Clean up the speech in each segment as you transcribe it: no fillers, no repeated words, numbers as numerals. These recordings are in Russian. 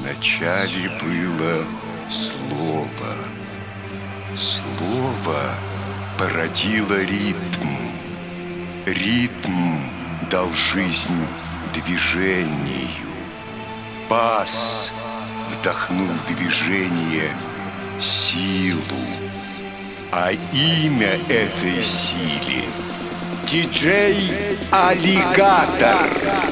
Вначале было слово. Слово породило ритм. Ритм дал жизнь движению. Бас вдохнул в движение силу. А имя этой силе — диджей-аллигатор.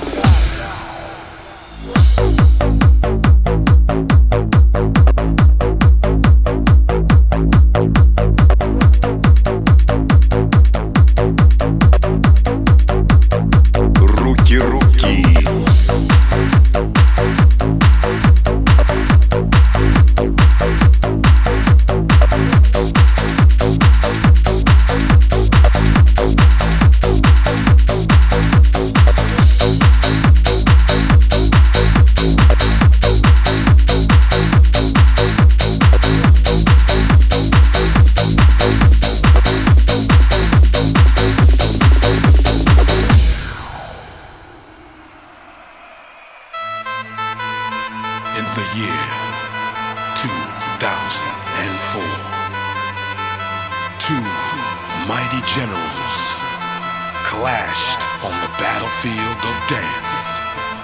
In the year 2004, two mighty generals clashed on the battlefield of dance.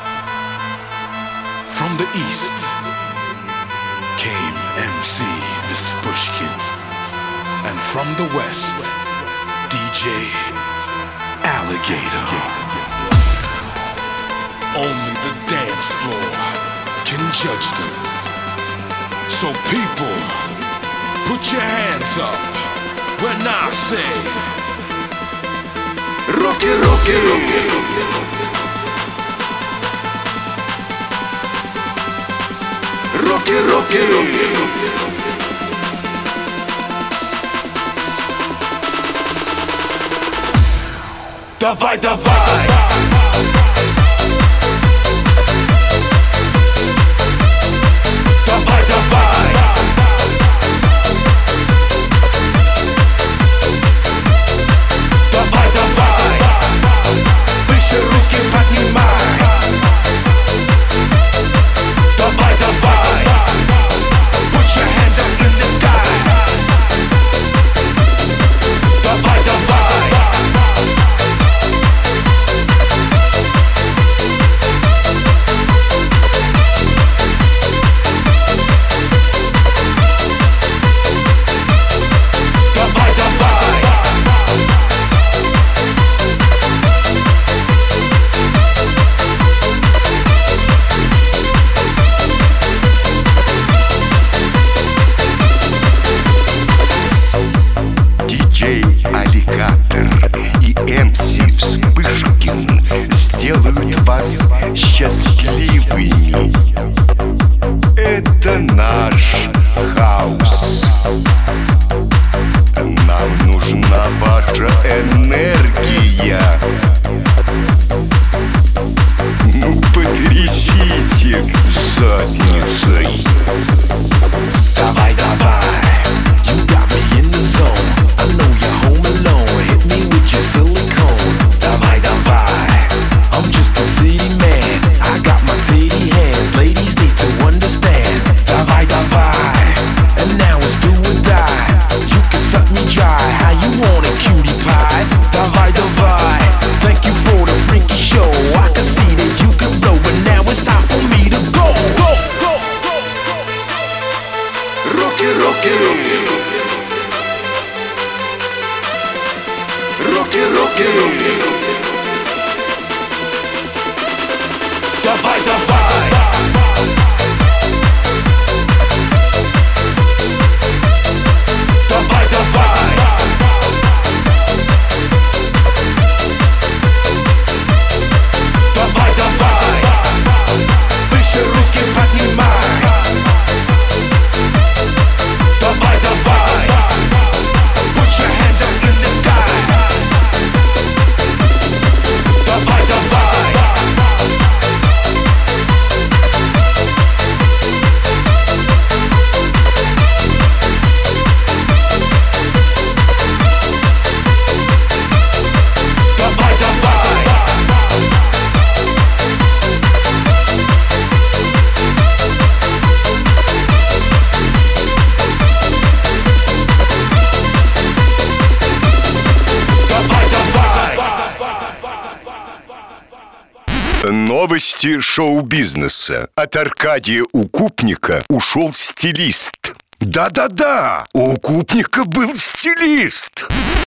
From the east came MC Vispushkin, and from the west, DJ Alligator. Only the dance floor can judge them. So people, put your hands up when I say Руки, руки, руки. Руки, руки, руки. Давай, давай. Давай, давай. Давай, давай. Выше руки поднимай. Давай, давай. Put your hands up in the sky. Давай, давай. Аллигатор и МС Вспышкин сделают вас счастливыми. Это наш хаос. Нам нужна ваша энергия. Ну, потрясите задницей. Давай, давай. You got me in the zone. I know you're home alone. Hit me with your silicone. Давай, давай. I'm just a city man. I got my titty hands. Ladies need to understand. Давай, давай. And now it's do or die. You can suck me dry. How you want it, cutie pie? Давай, давай. Thank you for the freaky show. I can see that you can blow, but now it's time for me to go. Go, go, go, go. Новости шоу-бизнеса. От Аркадия Укупника ушел стилист. Да-да-да, у Укупника был стилист.